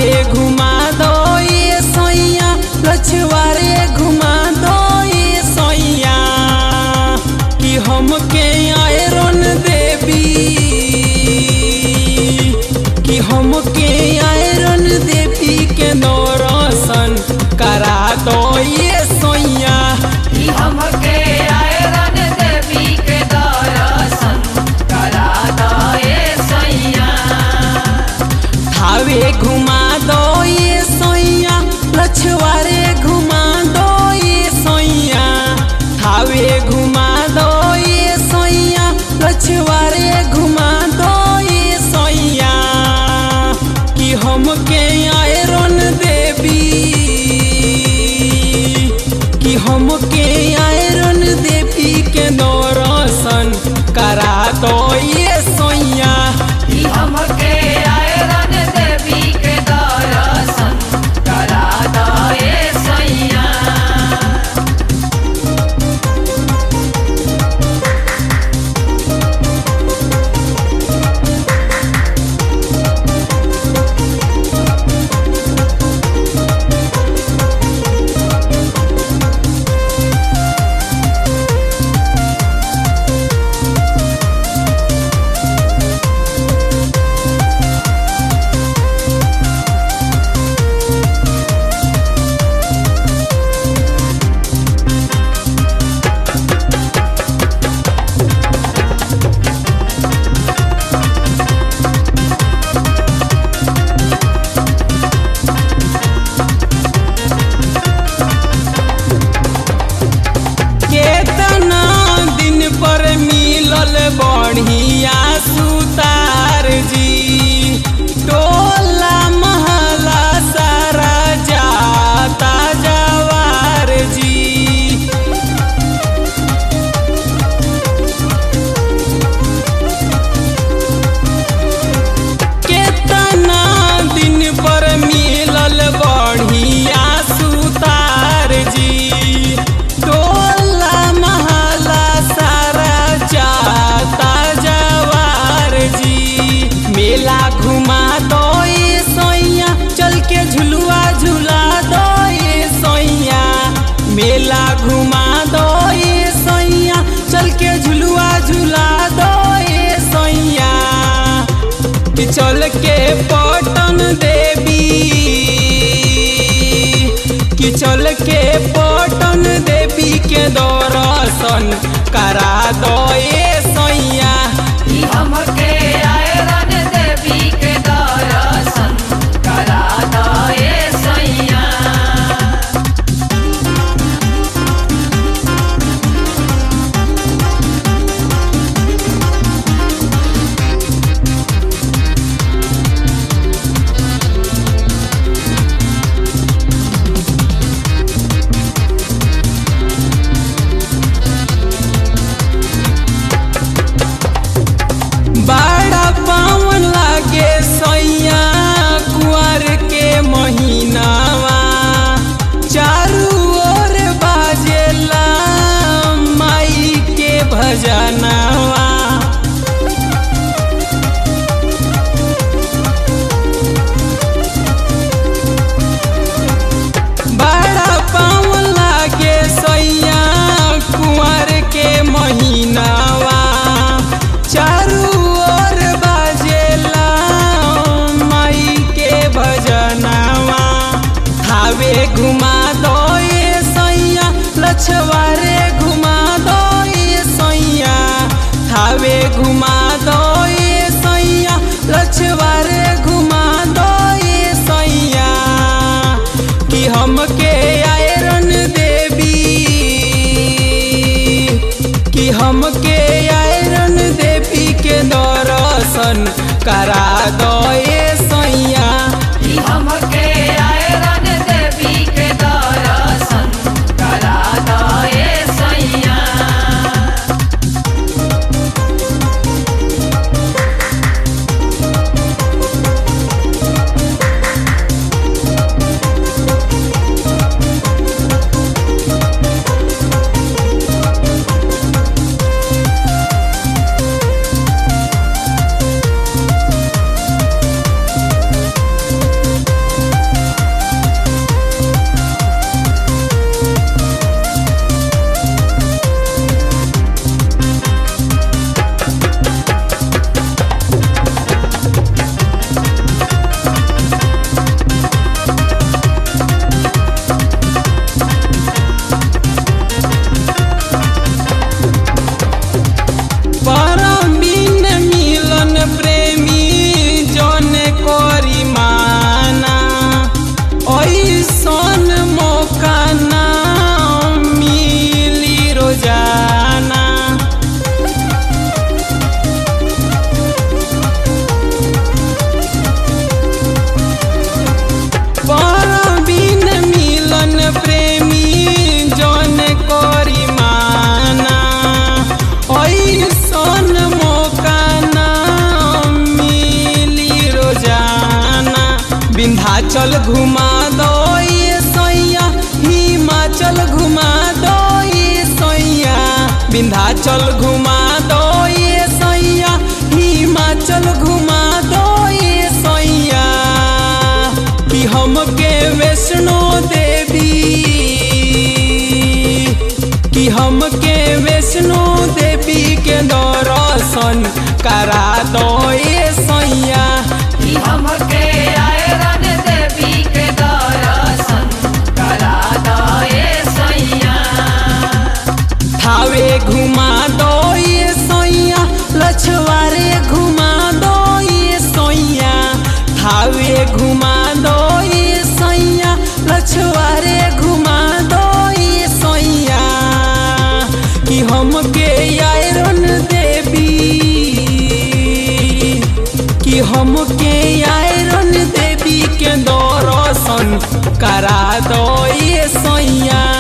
थावे घुमा दो ये सैया, लछवारे घुमा दो ये सैया, कि हमके आयरन देवी, कि हमके आयरन देवी के दर्शन करा दो ये सैया, कि हमके आयरन देवी के दर्शन करा दो ये सैया। थावे घुमा दो ये सैया, लछवारे घुमा दो ये सैया, थावे घुमा दो ये सैया, लछवारे घुमा दो ये सैया, कि हमके आयरन देवी, कि हमके आयरन देवी के दर्शन करा दो ये सैया, कि हमके आयरन देवी के दर्शन करा दो ये सैया। केतना दिन पर मिलल बढ़िया सुतार जी, टोला महला सारा जाता जवार जी, केतना दिन पर मिलल बढ़िया सुतार जी, टोला महला सारा जाता जवार जी, मेला घुमा दो ये सैया, चल के झुलुआ झुला दो ये सैया, मेला घुमा दो ये सैया, चल के झुलुआ झुला दो ये सैया, कि चल के पटन देवी, कि चल के पटन देवी के दर्शन करा दो ये सैया, कि हमके आयरन देवी के दर्शन करा दो ये सैया। बड़ा पावन लागे सैया कुंवर के महीनावा, चारू ओर बाजेला माई के भजनवा, बड़ा पावन लागे सैया कुंवर के महीनावा, चारू ओर बाजेला माई के भजनवा, थावे घुमा दो ये सैया, लछवारे घुमा दो ये सैया, थावे घुमा दो ये सैया, लछवारे घुमा दो ये सैया, कि हमके आयरन देवी, कि हमके आयरन देवी के दर्शन करा दो ये सैया, कि हमके आयरन देवी के दर्शन करा दो ये सैया। विंध्याचल घुमा दो ये सैया, हिमाचल घुमा दो ये सैया, विंध्याचल घुमा दो ये सैया, हिमाचल घुमा दो ये सैया। कि हमके वैष्णो देवी, कि हमके वैष्णो देवी के दर्शन करा दो ये सैया। कि हमके आयरन देवी के दर्शन करा दो ये सैया। थावे घुमा दो ये सैया, लछवारे घुमा दो ये सैया, थावे घुमा दो ये सैया, लछवारे घुमा दो ये सैया। कि हमके आयरन देवी, कि हमके आयरन देवी के दर्शन करा दो ये सैया।